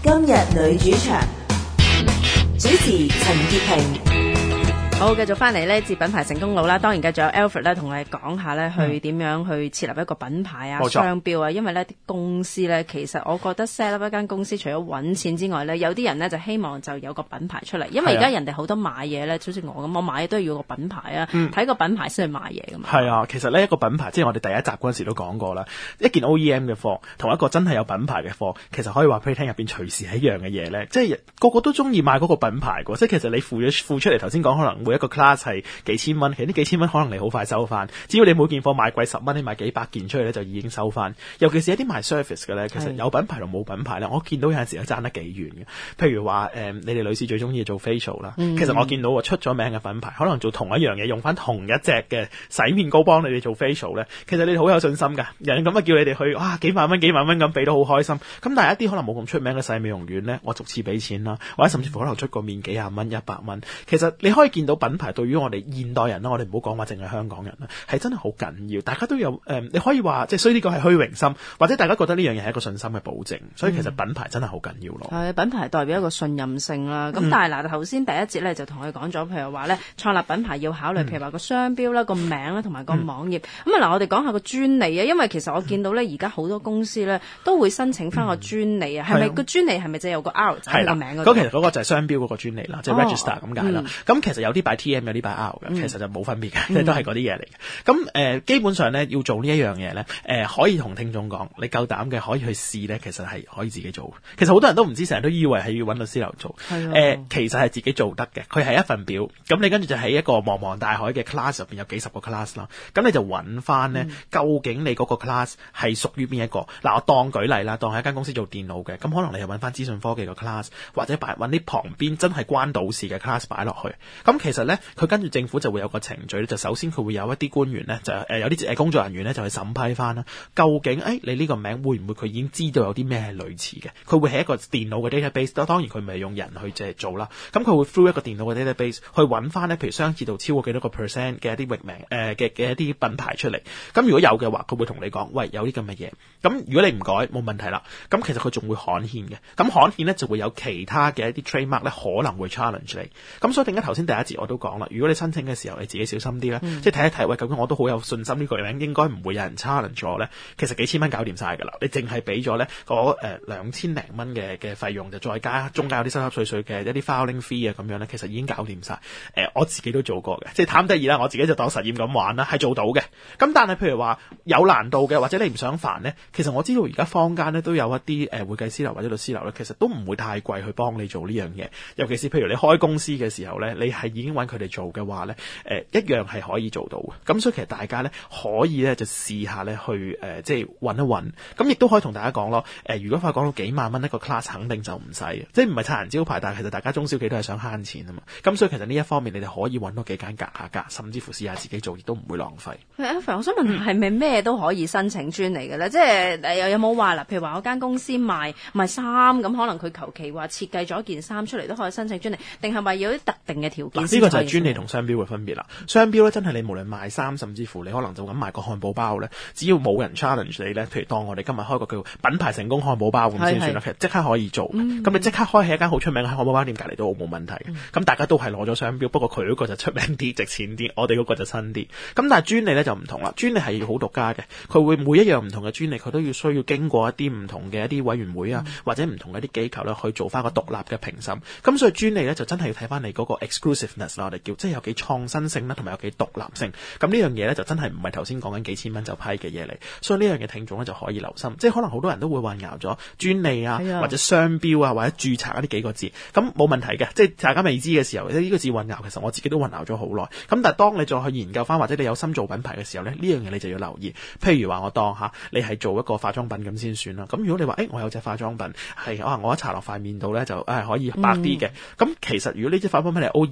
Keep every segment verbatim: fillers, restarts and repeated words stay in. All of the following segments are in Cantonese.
今日女主場，主持陳潔平。 好，繼續翻嚟呢節品牌成功路啦，當然繼續有 Alfred 咧同我哋講下咧，去點樣去設立一個品牌啊、商標啊，因為咧啲公司咧，其實我覺得 set up 一間公司除咗揾錢之外咧，有啲人咧就希望就有個品牌出嚟，因為而家人哋好多買嘢咧，好似我咁，我買嘢都要個品牌啊，睇、嗯、個品牌先去買嘢噶嘛。係啊，其實呢一個品牌，即係我哋第一集嗰陣時都講過啦，一件 O E M 嘅貨同一個真係有品牌嘅貨，其實可以話俾你聽入邊隨時係一樣嘅嘢咧，即係個個都中意買嗰個品牌嘅，即係其實你付咗付出嚟，頭先講可能每一個 class 係幾千蚊，其實呢幾千蚊可能你好快收翻，只要你每件貨賣貴十蚊，你賣幾百件出去咧就已經收翻。尤其是一啲賣 service 嘅咧，其實有品牌同冇品牌咧，我見到有陣時都爭得幾遠嘅。譬如話誒、呃，你哋女士最中意做 facial 啦、嗯，其實我見到出咗名嘅品牌，可能做同一樣嘢，用翻同一隻嘅洗面膏幫你哋做 facial 咧，其實你哋好有信心㗎。人咁啊叫你哋去，哇幾萬蚊幾萬蚊咁俾都好開心。咁但係一啲可能冇咁出名嘅細美容院咧，我逐次俾錢啦，或者甚至乎可能出個面幾廿蚊一百蚊。其實你可以見到品牌對於我哋現代人啦，我哋唔好講話淨係香港人啦，係真係好緊要。大家都有誒、呃，你可以話即係衰啲講係虛榮心，或者大家覺得呢樣嘢係一個信心嘅保證。所以其實品牌真係好緊要咯。係、嗯、品牌代表一個信任性啦。咁、嗯、但係嗱，頭先第一節咧就同佢講咗，譬如話咧創立品牌要考慮，譬如話個商標啦、個名啦，同埋個網頁。咁、嗯、啊嗱，我哋講下個專利啊，因為其實我見到咧而家好多公司咧都會申請翻個專利啊。係、嗯、咪個專利係咪就有個 R 仔個名嗰度？咁其實嗰個就係商標嗰個專利啦，即、就、係、是、register 咁解啦。咁、嗯、其實有啲擺 T M， 有啲擺 R 嘅、嗯，其實就冇分別嘅，即、嗯、係都係嗰啲嘢嚟嘅。咁誒、呃，基本上咧要做呢一樣嘢咧，誒、呃、可以同聽眾講，你夠膽嘅可以去試咧，其實係可以自己做。其實好多人都唔知，成日都以為係要揾律師樓做。誒、呃，其實係自己做得嘅。佢係一份表，咁你跟住就喺一個茫茫大海嘅 class 入邊有幾十個 class 啦。咁你就揾翻咧，究竟你嗰個 class 係屬於邊一個？嗱，我當舉例啦，當係一間公司做電腦嘅，咁可能你又揾翻資訊科技個 class， 或者擺揾啲旁邊真係關到事嘅 class 擺落去。咁其實咧，佢跟住政府就會有個程序咧，就首先佢會有一啲官員咧，就誒、呃、有啲誒工作人員咧，就去審批翻啦。究竟誒、哎、你呢個名會唔會佢已經知道有啲咩係類似嘅？佢會喺一個電腦嘅 database， 當然佢唔係用人去即係做啦。咁佢會 through 一個電腦嘅 database 去揾翻咧，譬如相似度超過幾多個 percent 嘅一啲域名誒嘅嘅一啲品牌出嚟。咁如果有嘅話，佢會同你講，喂，有啲咁嘅嘢。咁如果你唔改冇問題啦。咁其實佢仲會刊憲嘅。咁刊憲咧就會有其他嘅一啲 trademark 咧可能會 challenge 你。咁所以點解頭先第一節我都講啦，如果你申請嘅時候你自己小心啲咧、嗯，即係睇一睇，喂，究竟我都好有信心呢個名應該唔會有人 challenge 我咧。其實幾千蚊搞掂晒㗎啦，你淨係俾咗咧嗰誒兩千零蚊嘅嘅費用，就再加中間有啲濕濕碎碎嘅一啲 filing fee 啊咁樣咧，其實已經搞掂晒。誒、呃，我自己都做過嘅，即係貪得意啦，我自己就當實驗咁玩啦，係做到嘅。咁但係譬如話有難度嘅，或者你唔想煩咧，其實我知道而家坊間咧都有一啲誒、呃、會計師樓或者律師樓咧，其實都唔會太貴去幫你做呢樣嘢。尤其是譬如你開公司嘅時候咧，你係已經揾佢哋做嘅話咧，誒、呃、一樣係可以做到嘅。咁所以其實大家咧可以咧就試下咧去誒、呃、即係揾一揾。咁亦都可以同大家講咯。誒、呃、如果話講到幾萬蚊一個 class， 肯定就唔使嘅，即係唔係擦人招牌，但係其實大家中小企都係想慳錢啊嘛。咁所以其實呢一方面你哋可以揾多幾間夾下夾，甚至乎試下自己做，亦都唔會浪費。 Alfred，我想問係咪咩都可以申請專利嘅咧？即係誒有有冇話嗱？譬如話我間公司賣賣衫咁，可能佢求其話設計咗件衫出嚟都可以申請專利，定係話有啲特定嘅條件？ 呢、這個就係專利同商標嘅分別啦。商標咧真係你無論賣衫，甚至乎你可能就咁賣個漢堡包咧，只要冇人 challenge 你咧，譬如當我哋今日開個叫品牌成功漢堡包咁先算啦，其實即刻可以做。咁、嗯、你即刻開喺一間好出名嘅漢堡包店隔離都冇問題。咁、嗯、大家都係攞咗商標，不過佢嗰個就出名啲、值錢啲，我哋嗰個就新啲。咁但係專利咧就唔同啦，專利係好獨家嘅，佢會每一樣唔同嘅專利，佢都要需要經過一啲唔同嘅一啲委員會啊，嗯、或者唔同嘅一啲機構咧去做翻個獨立嘅評審。咁所以專利咧就真係要睇翻你嗰個 exclusiveness 啦，我哋叫即係有幾創新性啦，同埋有幾獨立性。咁呢樣嘢咧就真係唔係頭先講緊幾千蚊就批嘅嘢嚟。所以呢樣嘢聽眾咧就可以留心，即係可能好多人都會混淆咗專利啊，或者商標啊，或者註冊呢幾個字。咁冇問題嘅，即係大家未知嘅時候，呢、呢個字混淆，其實我自己都混淆咗好耐。咁但係當你再去研究翻，或者你有心做品牌嘅時候咧，呢樣嘢你就要留意。譬如話我當下你係做一個化妝品咁先算啦。咁如果你話誒、欸、我有隻化妝品係可能我一搽落塊面度咧就誒、哎、可以白啲嘅，咁、嗯、其實如果呢隻化妝品係 O E M 翻嚟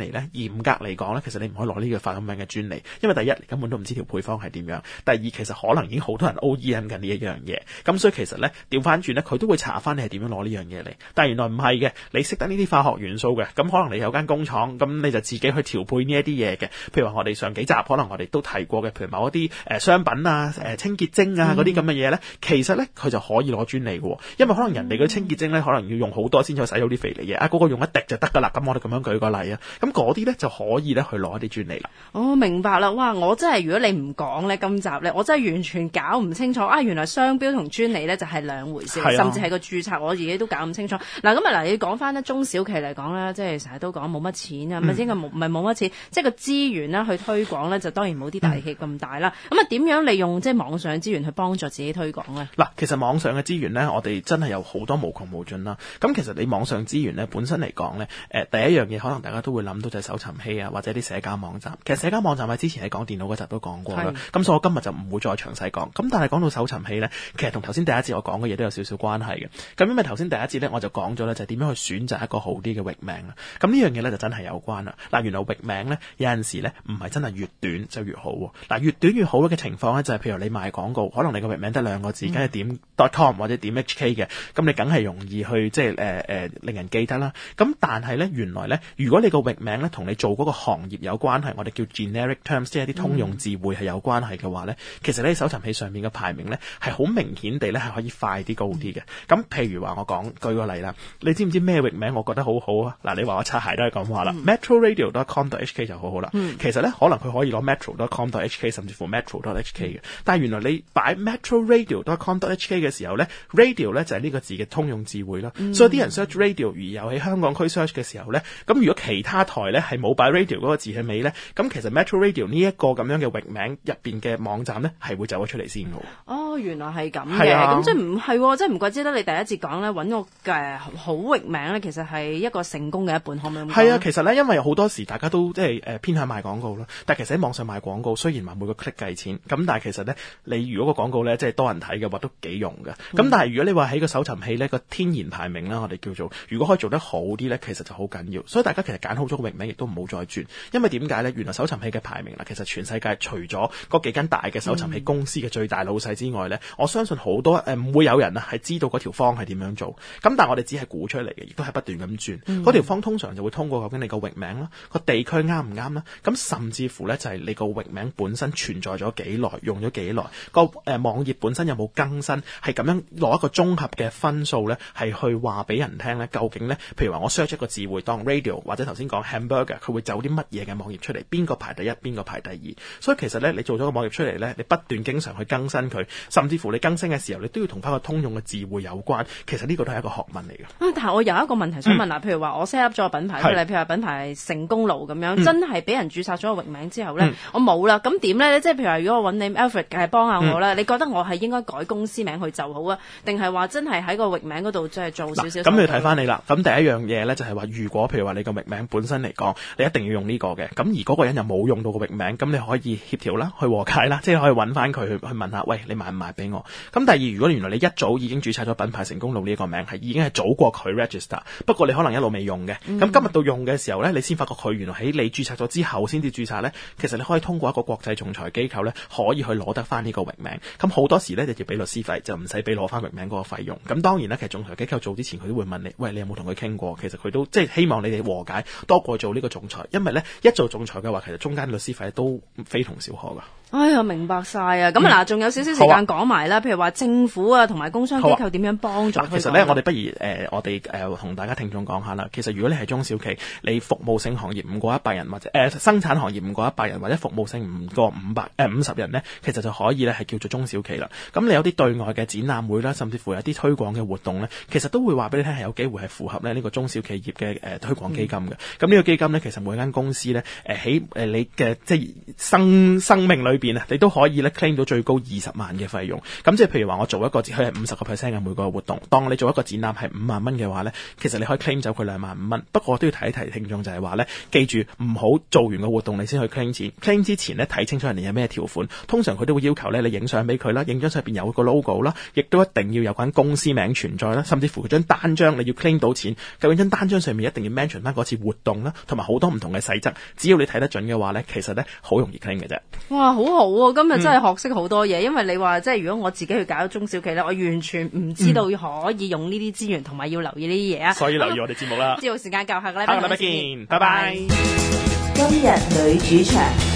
嚟咧，嚴格嚟講咧，其實你唔可以攞呢個發明嘅專利，因為第一你根本都唔知條配方係點樣，第二其實可能已經好多人 O E M 緊呢一樣嘢，咁所以其實咧調翻轉咧，佢都會查翻你係點樣攞呢樣嘢嚟。但係原來唔係嘅，你識得呢啲化學元素嘅，咁可能你有間工廠，咁你就自己去調配呢一啲嘢嘅。譬如話我哋上幾集可能我哋都提過嘅，譬如某一啲誒商品啊、誒清潔精啊嗰啲咁嘅嘢咧，其實咧佢就可以攞專利嘅，因為可能人哋嗰啲清潔精咧可能要用好多先至洗到啲肥膩嘢，啊嗰個用一滴就得噶啦。咁我哋咁樣舉個例啊，咁嗰啲咧就可以咧去攞一啲專利啦。 哦，明白啦，哇！我真係如果你唔講咧，今集咧我真係完全搞唔清楚啊！原來商標同專利咧就係兩回事，甚至係個註冊我自己都搞唔清楚。嗱咁啊嗱，你講翻咧中小企嚟講咧，即係成日都講冇乜錢啊，咪應該冇唔係冇乜錢，即係個資源啦去推廣咧，就當然冇啲大企咁大啦。咁啊點樣利用即係網上資源去幫助自己推廣咧？嗱， 其實網上嘅資源咧，我哋真係有好多無窮無盡啦。咁其實你網上資源咧本身嚟講咧，誒第一樣嘢可能大家都會諗到就係搜尋器啊，或者啲社交網站。其實社交網站喺之前喺講電腦嗰集都講過啦。咁所以我今日就唔會再詳細講。咁但係講到搜尋器咧，其實同頭先第一節我講嘅嘢都有少少關係嘅。咁因為頭先第一節咧我就講咗咧，就係點樣去選擇一個好啲嘅域名啦。咁呢樣嘢咧就真係有關啦。嗱，原來域名咧有陣時咧唔係真係越短就越好。嗱，越短越好嘅情況咧就係譬如你賣廣告，可能你個域名得兩個字，梗係點 .com 或者點 .hk 嘅，咁你梗係容易去即係誒誒令人記得啦。咁但係咧原來咧，如果你個域名咧同你做嗰個行業有關係，我哋叫 generic terms， 即係一啲通用字彙係有關係嘅話咧，其實咧搜尋器上面嘅排名咧係好明顯地咧係可以快啲高啲嘅。咁譬如話我講舉個例啦，你知唔知咩域名我覺得好好啊？嗱，你話我擦鞋都係咁話啦 metro radio dot com dot h k 就好好啦。嗯、其實咧可能佢可以攞 metro dot com dot h k 甚至乎 metro dot h k 嘅，但係原來你擺 metro radio dot com dot h k 嘅時候咧 radio 咧就係呢個字嘅通用字彙啦。嗯、所以啲人 search radio 而又喺香港區 search 嘅時候咧，咁如果其他台咧係冇擺 radio 嗰個字喺尾咧，咁其實 metro radio 呢一個咁樣嘅域名入邊嘅網站咧係會走咗出嚟先嘅。哦， 原來係咁嘅，咁即係唔係，即係唔怪之得你第一節講咧揾個嘅好域名咧，其實係一個成功嘅一半，可唔可以咁講？係啊，其實咧因為好多時大家都即係誒偏向賣廣告啦，但係其實喺網上賣廣告雖然話每個 click 計錢，咁但係其實咧你如果個廣告咧即係多人睇嘅話都幾用嘅。咁、嗯、但係如果你話喺個搜尋器咧個天然排名啦，我哋叫做如果可以做得好啲咧，其實就好緊要。所以大家其實揀好咗個域名，亦都唔好再轉，因為點解咧？原來搜尋器嘅排名啦，其實全世界除咗嗰幾間大嘅搜尋器公司嘅最大老細之外咧，嗯、我相信好多誒唔、呃、會有人啊係知道嗰條方係點樣做。咁但係我哋只係估出嚟嘅，亦都係不斷咁轉。嗰條、嗯、方通常就會通過究竟你個域名啦，個地區啱唔啱啦，咁甚至乎咧就係你個域名本身存在咗幾耐，用咗幾耐，個誒、呃、網頁本身有冇更新，係咁樣攞一個綜合嘅分數咧，係去話俾人聽咧，究竟咧，譬如話我 search 一個字彙當 radio 或者頭先講 hamburger， 佢會走啲乜嘢嘅網頁出嚟，邊個排第一，邊個排第二。所以其實咧，你做咗個網頁出嚟咧，你不斷經常去更新佢，甚至乎你更新嘅時候，你都要同翻個通用嘅字彙有關。其實呢個都係一個學問嚟嘅。 啊，但係我有一個問題想問啦，嗯、譬如話我 set up 咗個品牌出嚟，是譬如話品牌成功路咁樣，嗯、真係俾人註冊咗個域名之後咧，嗯、我冇啦，咁點咧？即係譬如話，如果我揾你 Alfred 係幫下我咧，嗯、你覺得我係應該改公司名去就好啊，定係話真係喺個域名嗰度即係做少少？ 咁你睇翻你啦。咁第一樣嘢咧就係話，如果譬如話你個域名本身嚟講，你一定要用呢個嘅，咁而嗰個人又冇用到個域名，咁你可以協調啦，去和解啦，即係可以揾翻佢去去問下，喂，你賣唔賣俾我？咁第二，如果原來你一早已經註冊咗品牌成功路呢個名，係已經係早過佢 register， 不過你可能一路未用嘅，咁、嗯、今日到用嘅時候咧，你先發覺佢原來喺你註冊咗之後先至註冊咧，其實你可以通過一個國際仲裁機構咧，可以去攞得翻呢個域名。咁好多時咧，你要俾律師費，就唔使俾攞翻域名嗰個費用。咁當然啦，其實仲裁機構做之前，佢都會問你，喂，你有冇同佢傾過？其實佢都即係希望你哋和解多過做呢個仲裁，因為咧一做仲裁嘅話，其實中間律師費都非同小可噶。 哎呀，明白晒啊！咁嗱，仲有少少時間講埋啦，譬如話政府啊，同埋工商機構點樣幫助？ 其實咧，我哋不如誒、呃，我哋誒同大家聽眾講下啦。其實如果你係中小企，你服務性行業唔過一百人，或者誒、呃、生產行業唔過一百人，或者服務性唔過五百誒五十人咧，其實就可以咧係叫做中小企啦。咁你有啲對外嘅展覽會啦，甚至乎有啲推廣嘅活動咧，其實都會話俾你聽係有機會係符合咧呢個中小企業嘅誒、呃、推廣基金嘅。咁呢、嗯、個基金咧，其實每間公司咧誒喺誒你嘅即係生生命裏邊邊啊，你都可以咧 claim 到最高二十萬嘅費用。咁即係譬如話我做一個佢係五十個 percent 嘅每個活動，當你做一個展覽係五萬蚊嘅話咧，其實你可以 claim 走佢兩萬五蚊。不過我都要提一提聽眾就係話咧，記住唔好做完個活動你先去 claim 錢 ，claim 之前咧睇清楚人哋有咩條款。通常佢都會要求咧你影相俾佢啦，影張相入邊有個 logo 啦，亦都一定要有間公司名存在啦，甚至乎佢張單張你要 claim 到錢，究竟張單張上面一定要 mention 翻嗰次活動啦，同埋好多唔同嘅細則，只要你睇得準嘅話咧，其實咧好容易 claim 嘅啫。 哇，好好啊！今日真係學識好多嘢，嗯、因為你話即係如果我自己去搞中小企咧，我完全唔知道可以用呢啲資源，同埋要留意呢啲嘢啊。 所以留意我哋節目啦。 知道時間夠，下個禮拜下個禮拜見，拜拜。 今日女主場。